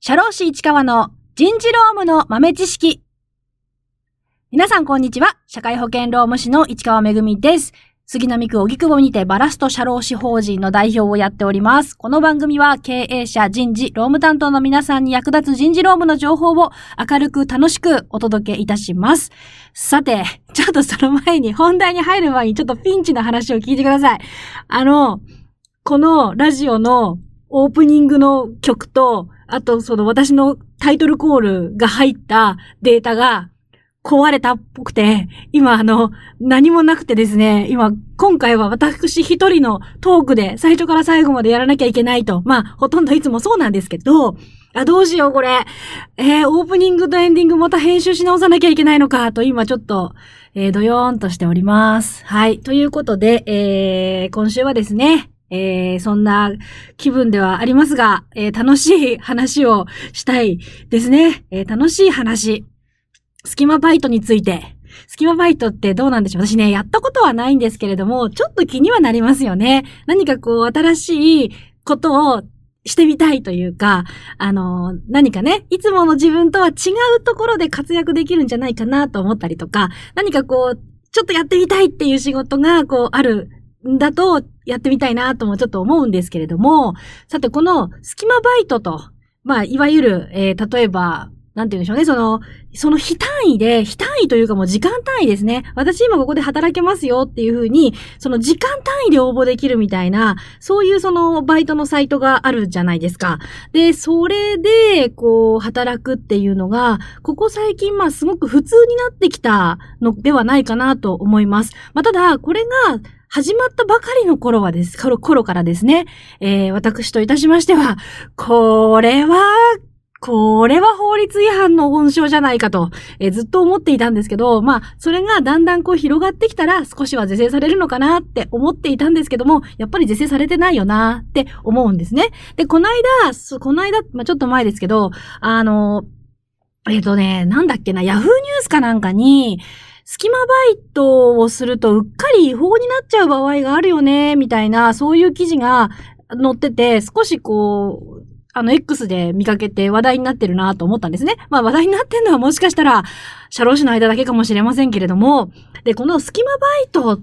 社労士市川の人事労務の豆知識。皆さんこんにちは。社会保険労務士の市川めぐみです。杉並区荻窪にてバラスト社労士法人の代表をやっております。この番組は経営者、人事、労務担当の皆さんに役立つ人事労務の情報を明るく楽しくお届けいたします。さて、ちょっとその前に本題に入る前にちょっとピンチな話を聞いてください。このラジオのオープニングの曲と、あとその私のタイトルコールが入ったデータが壊れたっぽくて、今何もなくてですね、今回は私一人のトークで最初から最後までやらなきゃいけないと。ほとんどいつもそうなんですけど、どうしようこれ。オープニングとエンディングまた編集し直さなきゃいけないのかと今ちょっと、ドヨーンとしております。はい。ということで、今週はですね、そんな気分ではありますが、楽しい話をしたいですね。楽しい話。スキマバイトについて。スキマバイトってどうなんでしょう？私ね、やったことはないんですけれども、ちょっと気にはなりますよね。何か新しいことをしてみたいというか、何かね、いつもの自分とは違うところで活躍できるんじゃないかなと思ったりとか、何かちょっとやってみたいっていう仕事があるんだと、やってみたいなともちょっと思うんですけれども、さてこのスキマバイトと、いわゆる、例えば、なんて言うんでしょうね、その非単位というかもう時間単位ですね。私今ここで働けますよっていう風に、その時間単位で応募できるみたいな、そういうバイトのサイトがあるじゃないですか。で、それで、働くっていうのが、ここ最近すごく普通になってきたのではないかなと思います。ただ、これが、始まったばかりの頃からですね、私といたしましては、これは法律違反の温床じゃないかと、ずっと思っていたんですけど、それがだんだん広がってきたら少しは是正されるのかなって思っていたんですけども、やっぱり是正されてないよなって思うんですね。で、この間、ちょっと前ですけど、なんだっけな、ヤフーニュースかなんかに、スキマバイトをするとうっかり違法になっちゃう場合があるよね、みたいな、そういう記事が載ってて、少しX で見かけて話題になってるなと思ったんですね。話題になってんのはもしかしたら、社労士の間だけかもしれませんけれども、で、このスキマバイトって、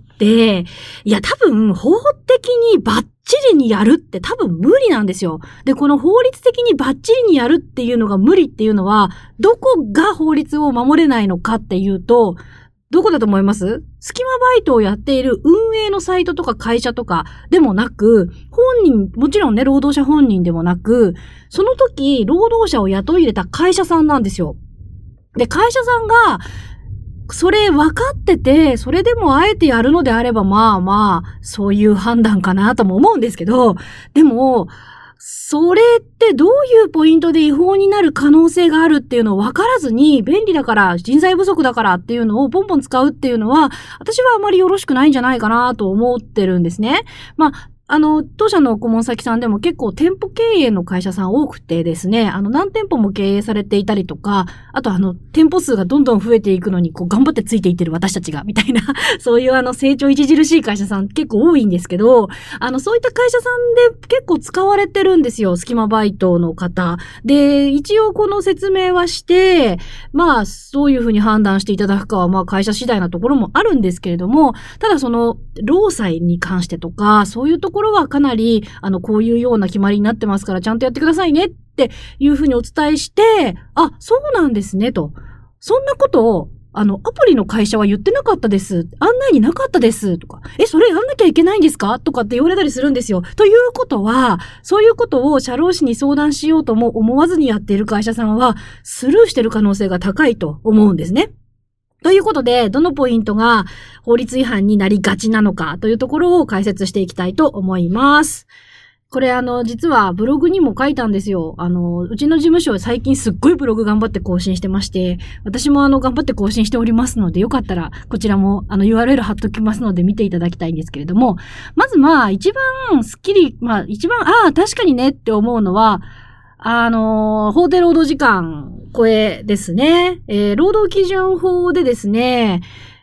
多分、法的にバッチリにやるって多分無理なんですよ。で、この法律的にバッチリにやるっていうのが無理っていうのは、どこが法律を守れないのかっていうと、どこだと思います？スキマバイトをやっている運営のサイトとか会社とかでもなく、もちろんね、労働者本人でもなく、その時、労働者を雇い入れた会社さんなんですよ。で、会社さんが、それ分かってて、それでもあえてやるのであれば、そういう判断かなとも思うんですけど、でも、それってどういうポイントで違法になる可能性があるっていうのを分からずに、便利だから、人材不足だからっていうのをポンポン使うっていうのは、私はあまりよろしくないんじゃないかなと思ってるんですね。当社の顧問先さんでも結構店舗経営の会社さん多くてですね、何店舗も経営されていたりとか、あと店舗数がどんどん増えていくのに頑張ってついていってる私たちが、みたいな、そういう成長著しい会社さん結構多いんですけど、そういった会社さんで結構使われてるんですよ、スキマバイトの方。で、一応この説明はして、そういうふうに判断していただくかは、会社次第なところもあるんですけれども、ただ労災に関してとか、そういうところはかなり、こういうような決まりになってますから、ちゃんとやってくださいねっていうふうにお伝えして、そうなんですね、と。そんなことを、アプリの会社は言ってなかったです。案内になかったです。とか、それやんなきゃいけないんですかとかって言われたりするんですよ。ということは、そういうことを社労士に相談しようとも思わずにやっている会社さんは、スルーしてる可能性が高いと思うんですね。ということで、どのポイントが法律違反になりがちなのかというところを解説していきたいと思います。これ実はブログにも書いたんですよ。うちの事務所最近すっごいブログ頑張って更新してまして、私も頑張って更新しておりますので、よかったらこちらもURL 貼っときますので見ていただきたいんですけれども、まず一番スッキリ、一番、確かにねって思うのは、法定労働時間超えですね。労働基準法でですね、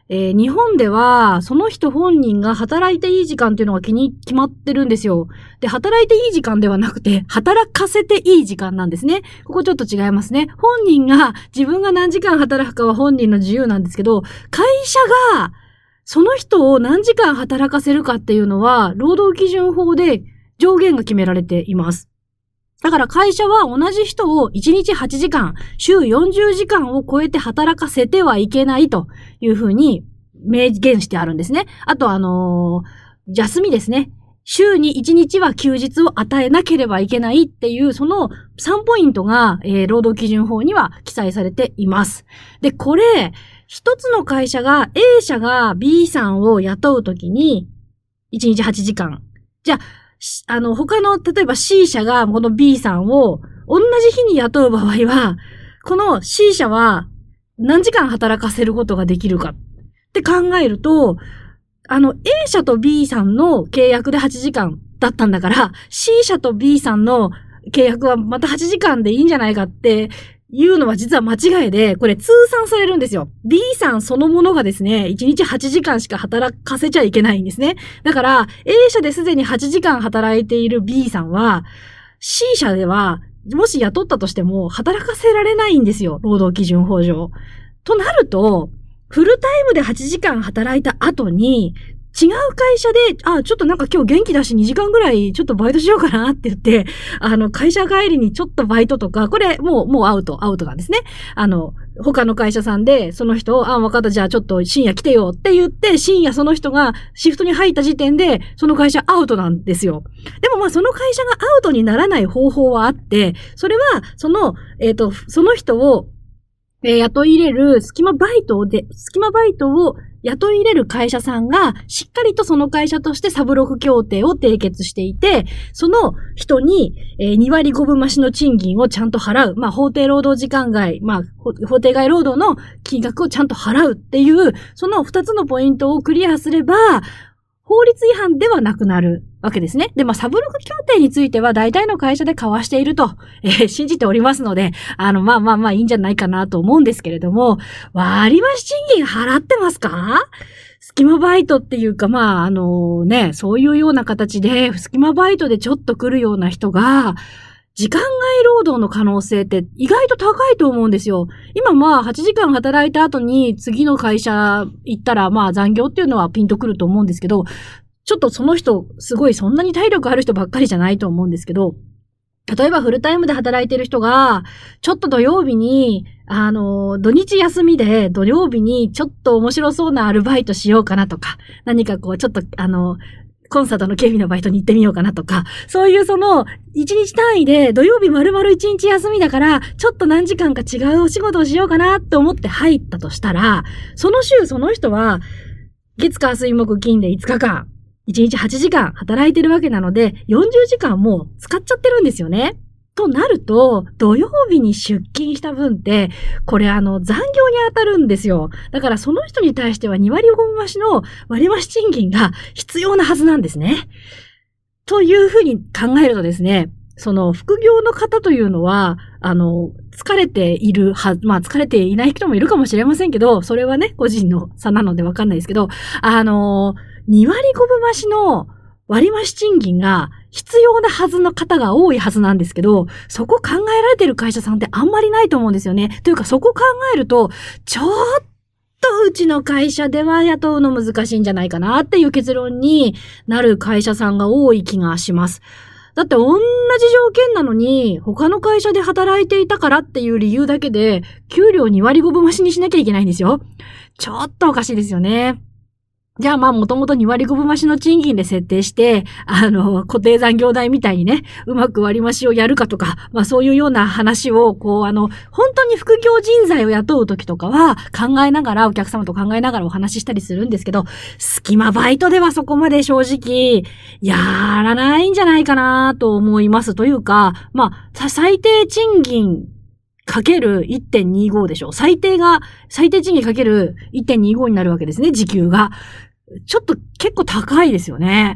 日本では、その人本人が働いていい時間っていうのが決まってるんですよ。で、働いていい時間ではなくて、働かせていい時間なんですね。ここちょっと違いますね。本人が、自分が何時間働くかは本人の自由なんですけど、会社が、その人を何時間働かせるかっていうのは、労働基準法で上限が決められています。だから会社は同じ人を1日8時間、週40時間を超えて働かせてはいけないというふうに明言してあるんですね。あと休みですね。週に1日は休日を与えなければいけないっていう、その3ポイントが、労働基準法には記載されています。で、これ、一つの会社が A 社が B さんを雇うときに、1日8時間。じゃあ、他の、例えば C 社がこの B さんを同じ日に雇う場合は、この C 社は何時間働かせることができるかって考えると、A 社と B さんの契約で8時間だったんだから、C 社と B さんの契約はまた8時間でいいんじゃないかっていうのは実は間違いで、これ通算されるんですよ。B さんそのものがですね、1日8時間しか働かせちゃいけないんですね。だから、A 社ですでに8時間働いている B さんは、C 社では、もし雇ったとしても、働かせられないんですよ。労働基準法上。となると、フルタイムで8時間働いた後に、違う会社で、ちょっとなんか今日元気だし2時間ぐらいちょっとバイトしようかなって言って、会社帰りにちょっとバイトとか、これもうアウトなんですね。他の会社さんで、その人を、わかった、じゃあちょっと深夜来てよって言って、深夜その人がシフトに入った時点で、その会社アウトなんですよ。でもその会社がアウトにならない方法はあって、それは、その人を、雇い入れる隙間バイトを雇い入れる会社さんがしっかりとその会社としてサブロク協定を締結していて、その人に2割5分増しの賃金をちゃんと払う。法定労働時間外、法定外労働の金額をちゃんと払うっていう、その2つのポイントをクリアすれば、法律違反ではなくなるわけですね。で、サブロク協定については大体の会社で交わしていると、信じておりますので、いいんじゃないかなと思うんですけれども、割増賃金払ってますか？隙間バイトっていうか、そういうような形で、隙間バイトでちょっと来るような人が、時間外労働の可能性って意外と高いと思うんですよ。今8時間働いた後に次の会社行ったら残業っていうのはピンとくると思うんですけど、ちょっとその人すごいそんなに体力ある人ばっかりじゃないと思うんですけど、例えばフルタイムで働いてる人が、ちょっと土曜日に、土日休みで土曜日にちょっと面白そうなアルバイトしようかなとか、何かちょっとコンサートの警備のバイトに行ってみようかなとか、そういう1日単位で土曜日丸々1日休みだから、ちょっと何時間か違うお仕事をしようかなって思って入ったとしたら、その週その人は、月火水木金で5日間、1日8時間働いてるわけなので、40時間もう使っちゃってるんですよね。となると、土曜日に出勤した分って、これ残業に当たるんですよ。だからその人に対しては2割5分増しの割増賃金が必要なはずなんですね。というふうに考えるとですね、その副業の方というのは、疲れている疲れていない人もいるかもしれませんけど、それはね、個人の差なのでわかんないですけど、2割5分増しの割増賃金が必要なはずの方が多いはずなんですけど、そこ考えられてる会社さんってあんまりないと思うんですよね。というかそこ考えると、ちょっとうちの会社では雇うの難しいんじゃないかなっていう結論になる会社さんが多い気がします。だって同じ条件なのに、他の会社で働いていたからっていう理由だけで、給料2割5分増しにしなきゃいけないんですよ。ちょっとおかしいですよね。じゃあもともと2割5分増しの賃金で設定して、固定残業代みたいにね、うまく割増をやるかとか、そういうような話を、本当に副業人材を雇うときとかは、お客様と考えながらお話ししたりするんですけど、隙間バイトではそこまで正直、やらないんじゃないかなと思います。というか、最低賃金、かける 1.25 でしょ。最低賃金かける 1.25 になるわけですね、時給が。ちょっと結構高いですよね。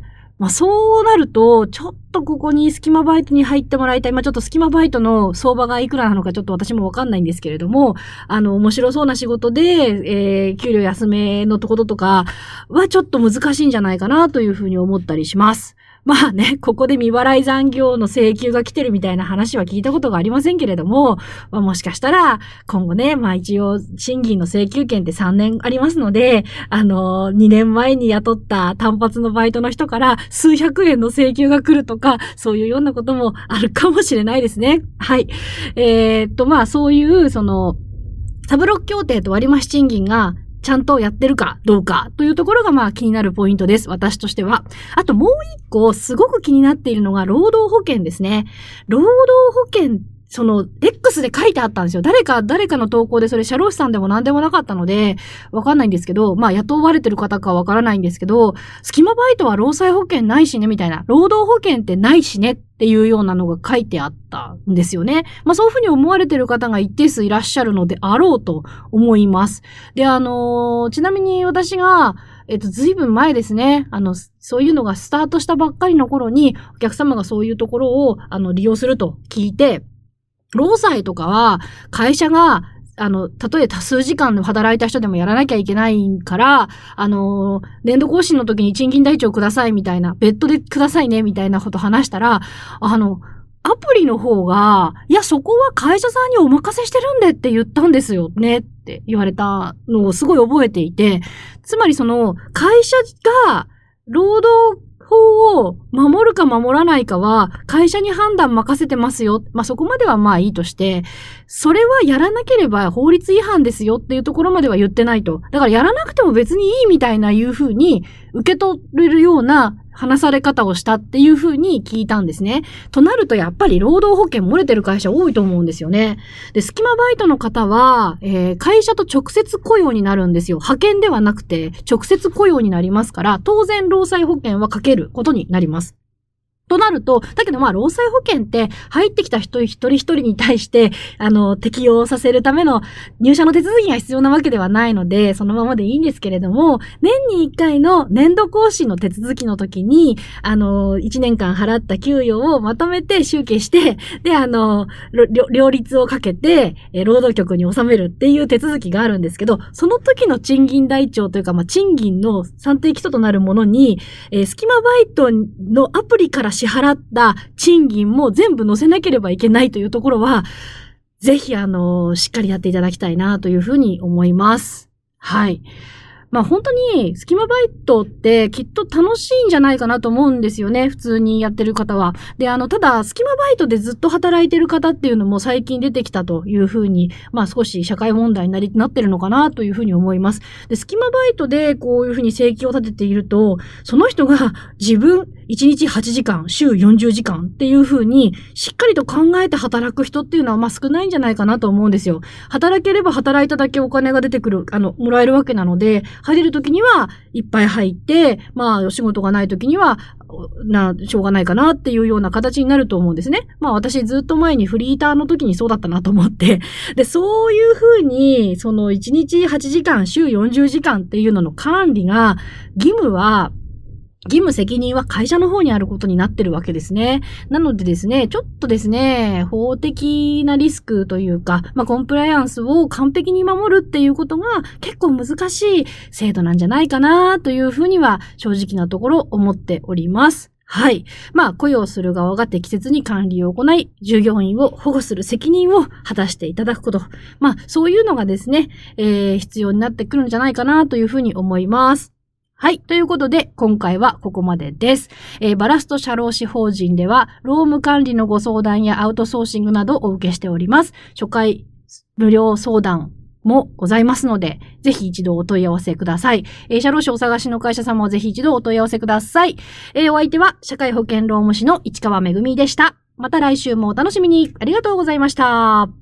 そうなると、ちょっとここにスキマバイトに入ってもらいたい。ちょっとスキマバイトの相場がいくらなのかちょっと私もわかんないんですけれども、面白そうな仕事で、給料安めのところとかはちょっと難しいんじゃないかなというふうに思ったりします。ここで未払い残業の請求が来てるみたいな話は聞いたことがありませんけれども、もしかしたら今後ね、一応賃金の請求権って3年ありますので、2年前に雇った単発のバイトの人から数百円の請求が来るとか、そういうようなこともあるかもしれないですね。はい。そういう、サブロック協定と割増賃金がちゃんとやってるかどうかというところが気になるポイントです。私としては。あともう一個すごく気になっているのが労働保険ですね。労働保険、X で書いてあったんですよ。誰かの投稿でそれ社労士さんでも何でもなかったので、わかんないんですけど、雇われてる方かわからないんですけど、スキマバイトは労災保険ないしね、みたいな。労働保険ってないしねっていうようなのが書いてあったんですよね。そういうふうに思われてる方が一定数いらっしゃるのであろうと思います。で、ちなみに私が、ずいぶん前ですね。そういうのがスタートしたばっかりの頃に、お客様がそういうところを、利用すると聞いて、労災とかは会社がたとえ多数時間働いた人でもやらなきゃいけないから、年度更新の時に賃金台帳くださいみたいな、別途でくださいねみたいなこと話したら、アプリの方が、いや、そこは会社さんにお任せしてるんでって言ったんですよねって言われたのをすごい覚えていて、つまり会社が労働法を守るか守らないかは会社に判断任せてますよ。そこまではいいとして、それはやらなければ法律違反ですよっていうところまでは言ってないと。だからやらなくても別にいいみたいないう風に受け取れるような話され方をしたっていう風に聞いたんですね。となるとやっぱり労働保険漏れてる会社多いと思うんですよね。で、スキマバイトの方は、会社と直接雇用になるんですよ。派遣ではなくて直接雇用になりますから、当然労災保険はかけることになります。となると、だけど労災保険って入ってきた人一人一人に対して、適用させるための入社の手続きが必要なわけではないので、そのままでいいんですけれども、年に1回の年度更新の手続きの時に、1年間払った給与をまとめて集計して、で、両立をかけて、労働局に納めるっていう手続きがあるんですけど、その時の賃金台帳というか、賃金の算定基礎となるものに、スキマバイトのアプリから支払った賃金も全部載せなければいけないというところは、ぜひしっかりやっていただきたいなというふうに思います。はい。本当にスキマバイトってきっと楽しいんじゃないかなと思うんですよね。普通にやってる方は。で、ただスキマバイトでずっと働いてる方っていうのも最近出てきたというふうに、少し社会問題になってるのかなというふうに思います。で、スキマバイトでこういうふうに請求を立てていると、その人が自分1日8時間、週40時間っていうふうにしっかりと考えて働く人っていうのは少ないんじゃないかなと思うんですよ。働ければ働いただけお金が出てくる、もらえるわけなので、入れるときにはいっぱい入って、お仕事がないときには、しょうがないかなっていうような形になると思うんですね。私ずっと前にフリーターの時にそうだったなと思って。で、そういうふうに、1日8時間、週40時間っていうのの管理が、義務責任は会社の方にあることになってるわけですね。なのでですね、ちょっとですね、法的なリスクというか、コンプライアンスを完璧に守るっていうことが結構難しい制度なんじゃないかなというふうには正直なところ思っております。はい。雇用する側が適切に管理を行い、従業員を保護する責任を果たしていただくこと。そういうのがですね、必要になってくるんじゃないかなというふうに思います。はい。ということで、今回はここまでです。バラスト社労士法人では、労務管理のご相談やアウトソーシングなどをお受けしております。初回無料相談もございますので、ぜひ一度お問い合わせください。社労士お探しの会社様はぜひ一度お問い合わせください。お相手は、社会保険労務士の市川めぐみでした。また来週もお楽しみに。ありがとうございました。